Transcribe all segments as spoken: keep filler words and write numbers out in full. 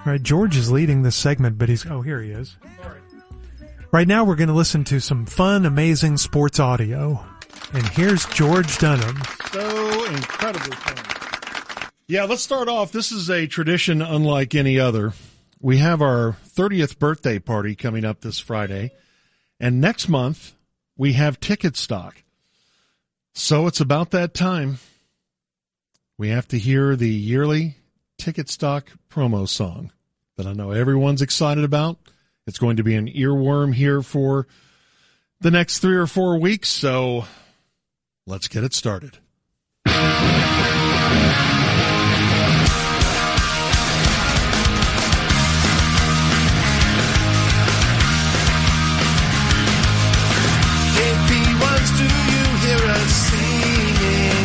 All right, George is leading this segment, but he's... Oh, here he is. Right now we're going to listen to some fun, amazing sports audio. And here's George Dunham. So incredibly fun. Yeah, let's start off. This is a tradition unlike any other. We have our thirtieth birthday party coming up this Friday. And next month, we have ticket stock. So it's about that time. We have to hear the yearly ticket stock promo song that I know everyone's excited about. It's going to be an earworm here for the next three or four weeks, so let's get it started. A P ones, do you hear us singing?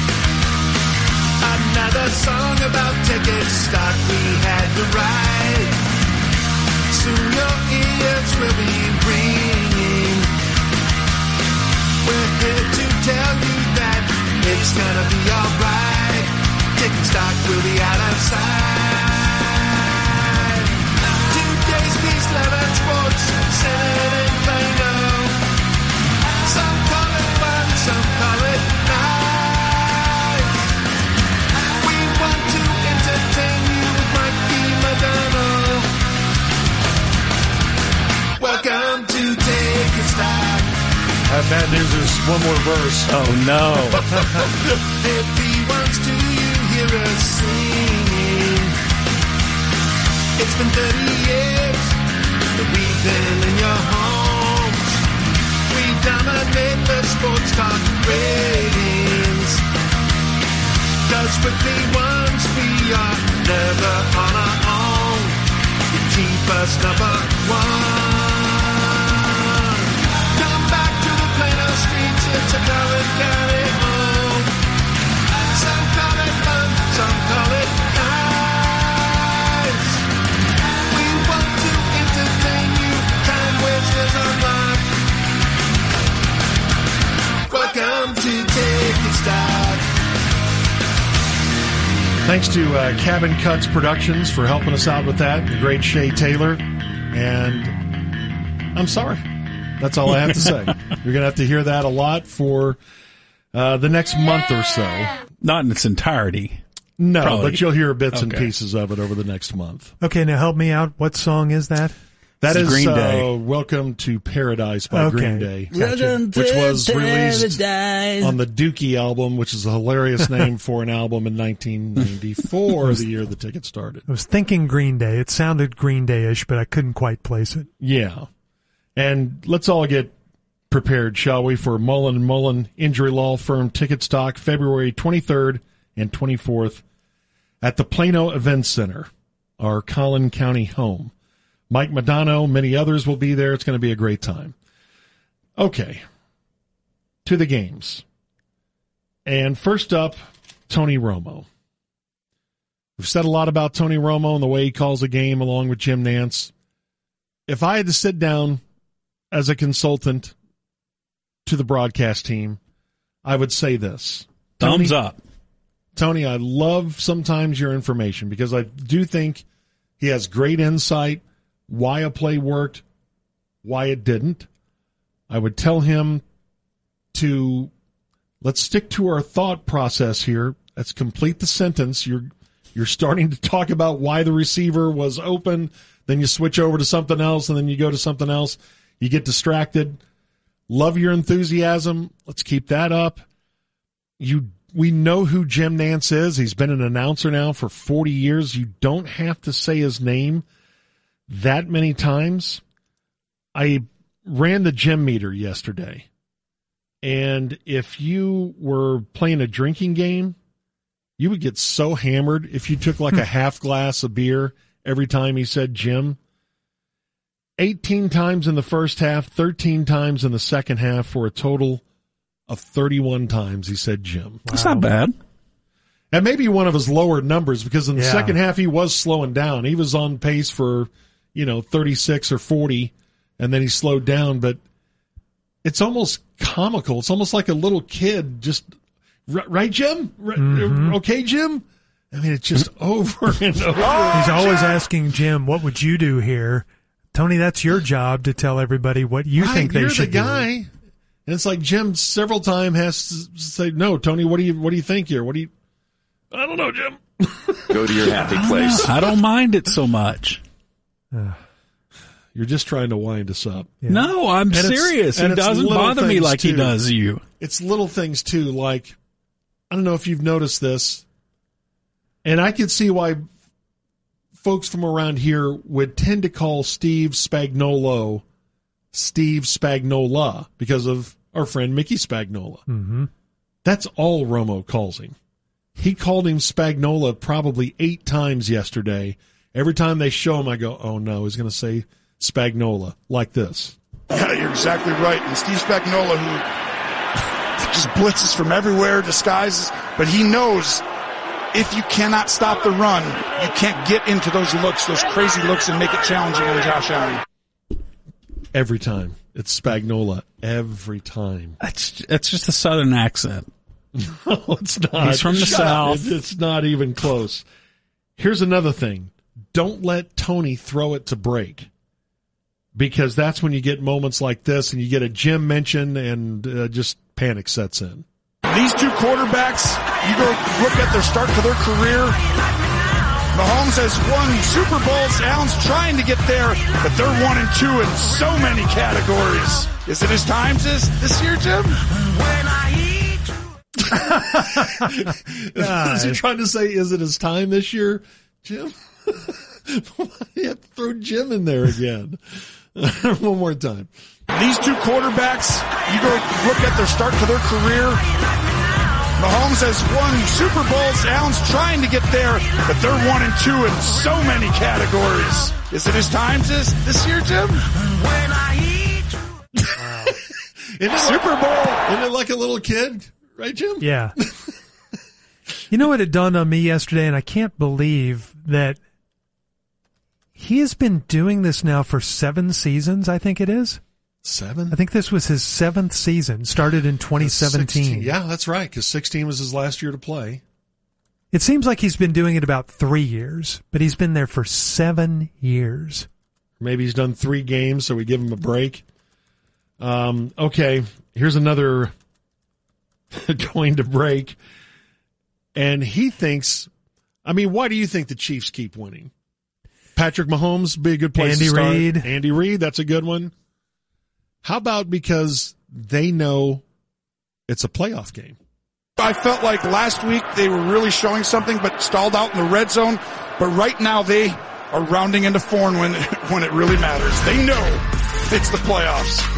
Another song about ticket stock we had to write. Soon your ears will be ringing. We're here to tell you that it's gonna be alright. Ticket stock will be out of sight. Today's Beast eleven Sports, Senate and Plano. Some call it fun, some call it nice. We want to entertain you with Mikey McDonald. Welcome to Ticket Stock. Uh, bad news is one more verse. Oh, no. If he wants to, you hear us singing. It's been thirty years that we've been in your homes. We dominate the sports talk ratings. Cause with the ones we are never on our own. You keep us number one. It's a colored carry home. Some call it fun, some call it nice. We want to entertain you, time wasters online. Welcome to Ticket Stock. Thanks to uh, Cabin Cuts Productions for helping us out with that. The great Shay Taylor. And I'm sorry. That's all I have to say. You're going to have to hear that a lot for uh, the next month or so. Not in its entirety. No, Probably. but you'll hear bits and Okay. pieces of it over the next month. Okay, now help me out. What song is that? That It's is Green uh, Day. Welcome to Paradise by Okay. Green Day, Gotcha. which was released on the Dookie album, which is a hilarious name for an album in nineteen ninety-four, the year the ticket started. I was thinking Green Day. It sounded Green Day-ish, but I couldn't quite place it. Yeah. And let's all get prepared, shall we, for Mullen and Mullen Injury Law Firm Ticket Stock, February twenty-third and twenty-fourth at the Plano Events Center, our Collin County home. Mike Madonna, many others will be there. It's going to be a great time. Okay, to the games. And first up, Tony Romo. We've said a lot about Tony Romo and the way he calls a game along with Jim Nantz. If I had to sit down as a consultant to the broadcast team, I would say this. Thumbs Tony, up. Tony, I love sometimes your information because I do think he has great insight, why a play worked, why it didn't. I would tell him to, let's stick to our thought process here. Let's complete the sentence. You're you're starting to talk about why the receiver was open, then you switch over to something else, and then you go to something else. You get distracted. Love your enthusiasm. Let's keep that up. You, we know who Jim Nantz is. He's been an announcer now for forty years. You don't have to say his name that many times. I ran the gym meter yesterday, and if you were playing a drinking game, you would get so hammered if you took like a half glass of beer every time he said Jim. eighteen times in the first half, thirteen times in the second half, for a total of thirty-one times he said Jim. That's not bad. And maybe one of his lower numbers, because in the Yeah. second half he was slowing down. He was on pace for, you know, thirty-six or forty, and then he slowed down. But it's almost comical. It's almost like a little kid just, right, Jim? Mm-hmm. Okay, Jim? I mean, it's just over and over. He's always asking Jim, what would you do here? Tony, that's your job to tell everybody what you Right, think they you're should the guy. do. And it's like Jim several times has to say, no, Tony, what do you, what do you think here? What do you, I don't know, Jim. Go to your happy place. I don't mind it so much. You're just trying to wind us up. Yeah. No, I'm And it's- serious. and It it's doesn't little bother me things, like he too. does you. It's little things too, like, I don't know if you've noticed this, and I can see why folks from around here would tend to call Steve Spagnuolo Steve Spagnola because of our friend Mickey Spagnola. Mm-hmm. That's all Romo calls him. He called him Spagnola probably eight times yesterday. Every time they show him, I go, oh no, he's going to say Spagnola like this. Yeah, you're exactly right. And Steve Spagnuolo, who just blitzes from everywhere, disguises, but he knows if you cannot stop the run, you can't get into those looks, those crazy looks, and make it challenging on Josh Allen. Every time. It's Spagnola. Every time. That's that's just a southern accent. No, it's not. He's from the Shut up. South. It- It's not even close. Here's another thing. Don't let Tony throw it to break. Because that's when you get moments like this and you get a Jim mention and uh, just panic sets in. These two quarterbacks, you go look at their start to their career. Mahomes has won Super Bowls. Allen's trying to get there, but they're one and two in so many categories. Is it his time this, this year, Jim? Is he trying to say, is it his time this year, Jim? You have to throw Jim in there again. One more time. These two quarterbacks, you go look at their start to their career. Mahomes has won Super Bowls. Allen's trying to get there, but they're one and two in so many categories. Is it his time this, this year, Jim? Isn't it Super Bowl? Isn't it like a little kid? Right, Jim? Yeah. You know what? It dawned on me yesterday, and I can't believe that he has been doing this now for seven seasons, I think it is. Seven? I think this was his seventh season, started in twenty seventeen. sixteen. Yeah, that's right, because sixteen was his last year to play. It seems like he's been doing it about three years, but he's been there for seven years. Maybe he's done three games, so we give him a break. Um, okay, here's another going to break. And he thinks, I mean, why do you think the Chiefs keep winning? Patrick Mahomes be a good place Andy to start. Reid. Andy Reid, that's a good one. How about because they know it's a playoff game? I felt like last week they were really showing something, but stalled out in the red zone. But right now they are rounding into form when when it really matters. They know it's the playoffs.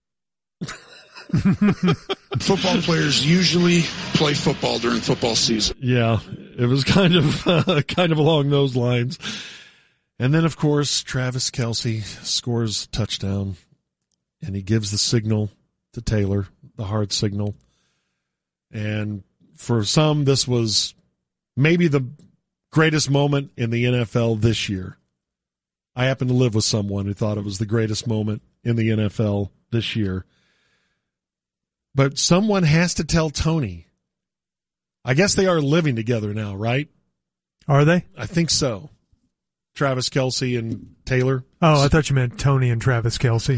Football players usually play football during football season. Yeah, it was kind of uh, kind of along those lines. And then, of course, Travis Kelce scores a touchdown, and he gives the signal to Taylor, the hard signal. And for some, this was maybe the greatest moment in the N F L this year. I happen to live with someone who thought it was the greatest moment in the N F L this year. But someone has to tell Tony. I guess they are living together now, right? Are they? I think so. Travis Kelce and Taylor. Oh, I thought you meant Tony and Travis Kelce.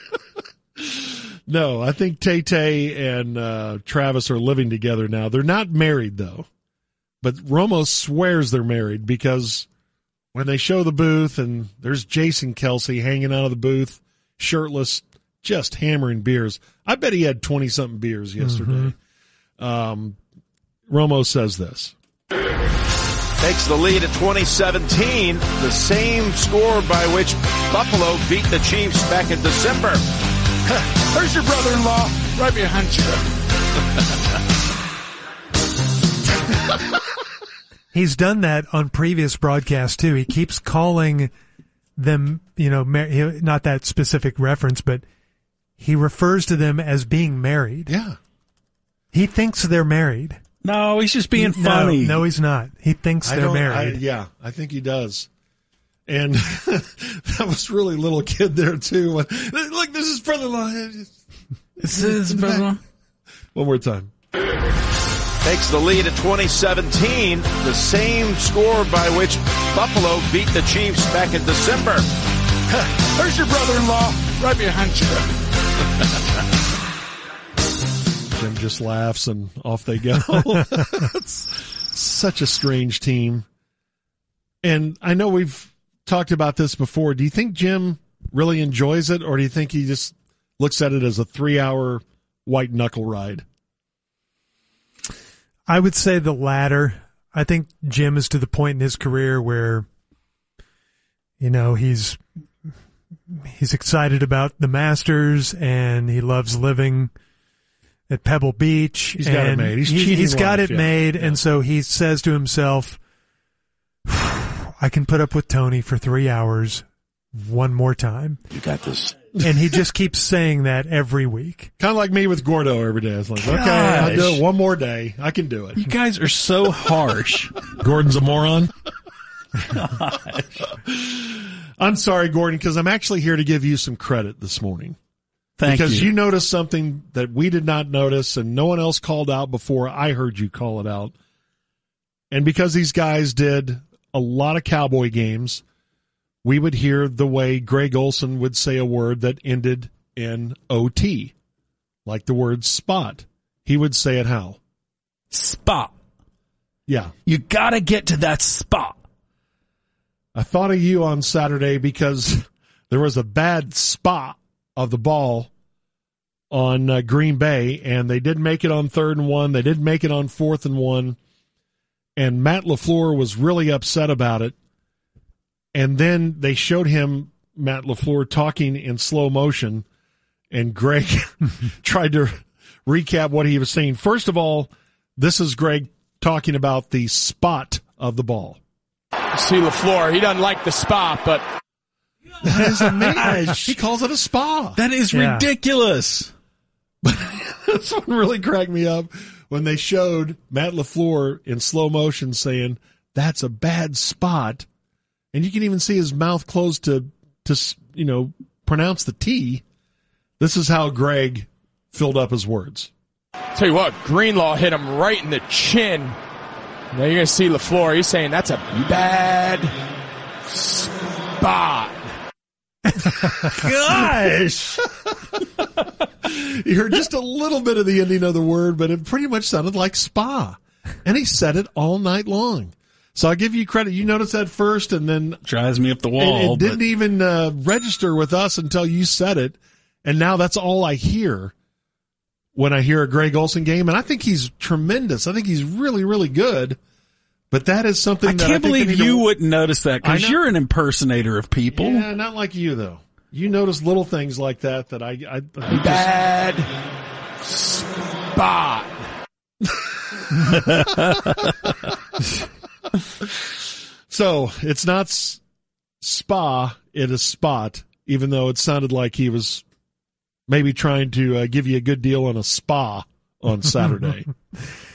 No, I think Tay-Tay and uh, Travis are living together now. They're not married, though. But Romo swears they're married because when they show the booth and there's Jason Kelce hanging out of the booth, shirtless, just hammering beers. I bet he had twenty-something beers yesterday. Mm-hmm. Um, Romo says this. Takes the lead at twenty seventeen, the same score by which Buffalo beat the Chiefs back in December. Where's your brother-in-law? Right behind you. He's done that on previous broadcasts, too. He keeps calling them, you know, mar- not that specific reference, but he refers to them as being married. Yeah. He thinks they're married. No, he's just being No, funny. No, he's not. He thinks I they're don't- married. I, yeah, I think he does. And that was really little kid there, too. Look, this is brother-in-law. This is brother. One more time. takes the lead at twenty seventeen, the same score by which Buffalo beat the Chiefs back in December. There's your brother-in-law right behind you. Jim just laughs and off they go. It's such a strange team. And I know we've talked about this before. Do you think Jim really enjoys it, or do you think he just looks at it as a three-hour white knuckle ride? I would say the latter. I think Jim is to the point in his career where, you know, he's he's excited about the Masters and he loves living at Pebble Beach. He's got it made. He's he, cheating he's got life, it yeah. made, Yeah. and so he says to himself, I can put up with Tony for three hours one more time. You got this. And he just keeps saying that every week. Kind of like me with Gordo every day. It's like, okay, I'll do it one more day. I can do it. You guys are so harsh. Gordon's a moron. I'm sorry, Gordon, because I'm actually here to give you some credit this morning. Thank because you. you noticed something that we did not notice and no one else called out before I heard you call it out. And because these guys did a lot of Cowboy games, we would hear the way Greg Olsen would say a word that ended in O T, like the word spot. He would say it how? Spot. Yeah. You gotta get to that spot. I thought of you on Saturday because there was a bad spot of the ball on uh, Green Bay, and they didn't make it on third and one. They didn't make it on fourth and one. And Matt LaFleur was really upset about it. And then they showed him, Matt LaFleur, talking in slow motion, and Greg tried to recap what he was saying. First of all, this is Greg talking about the spot of the ball. See LaFleur, he doesn't like the spot, but That is amazing. He calls it a spa. That is Yeah. ridiculous. This one really cracked me up when they showed Matt LaFleur in slow motion saying, that's a bad spot. And you can even see his mouth closed to, to, you know, pronounce the T. This is how Greg filled up his words. tell you what, Greenlaw hit him right in the chin. Now you're going to see LaFleur. He's saying that's a bad spot. Gosh. You heard just a little bit of the ending of the word, but it pretty much sounded like spa. And he said it all night long. So I'll give you credit. You noticed that first, and then Drives me up the it, wall. it didn't but even uh, register with us until you said it. And now that's all I hear when I hear a Greg Olsen game. And I think he's tremendous. I think he's really, really good. But that is something I that I can't think they believe need you to... wouldn't notice that I because know. you're an impersonator of people. Yeah, not like you, though. You notice little things like that that I... I, I think Bad spot. So it's not s- spa, it is spot, even though it sounded like he was maybe trying to uh, give you a good deal on a spa on Saturday.